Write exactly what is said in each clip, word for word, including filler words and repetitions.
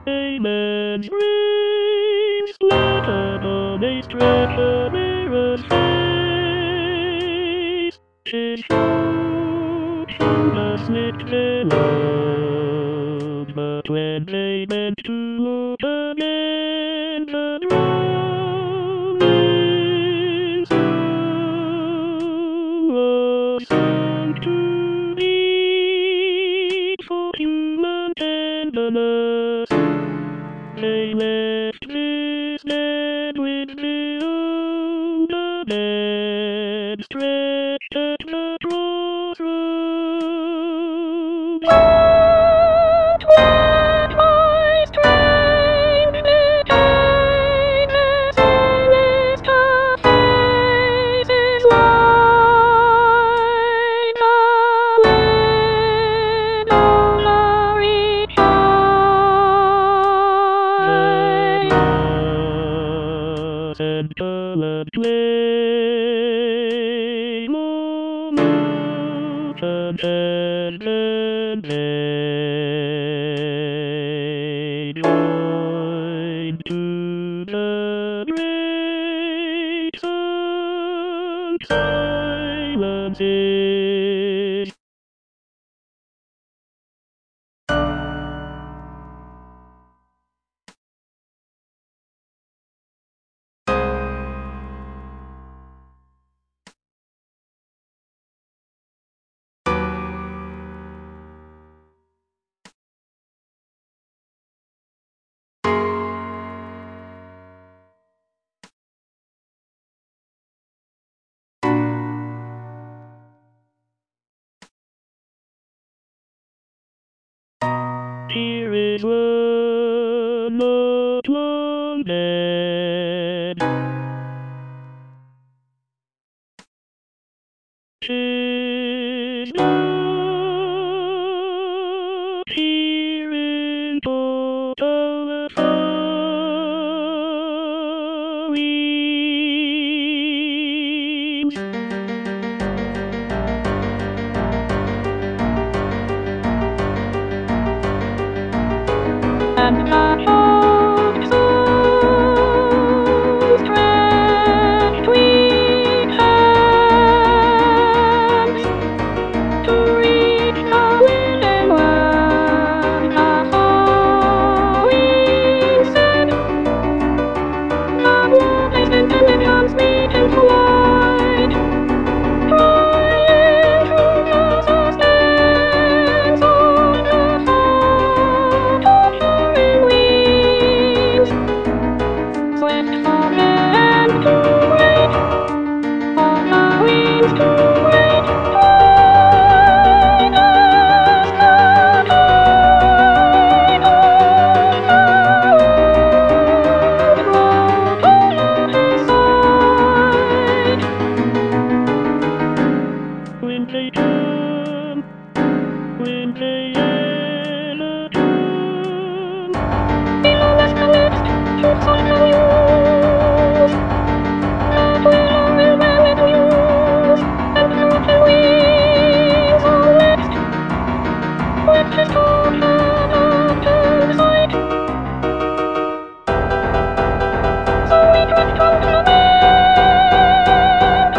A man's dreams splattered on a treacherous face. His shoulders slipped below, but when they bent to look again, the drowning soul was sunk to deep for human tenderness. They left this dead with the older dead stretched at the crossroads. And when my strength decayed, their sinister faces wide awake, dolorous eyes and colored flame, molten and they joined to the great sunk silences. Here is one not long dead. 'Tis not here in total sorrows. And the choked soul stretched weak hands to reach the willing world. The sowing said, the blood placed intelligence meet into light, trying to sustain on the heart of soaring wings. Swift from land to great, on the wings to great, fine as the tide on the old road to his side. When they come, when they enter come, below us the list, truths on the news, that will only well into use, and mortal wings are left, with his tortured after sight. So we drift on to the land.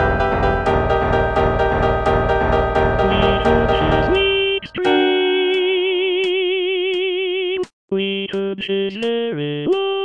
We took his weak stream, we took his lyric.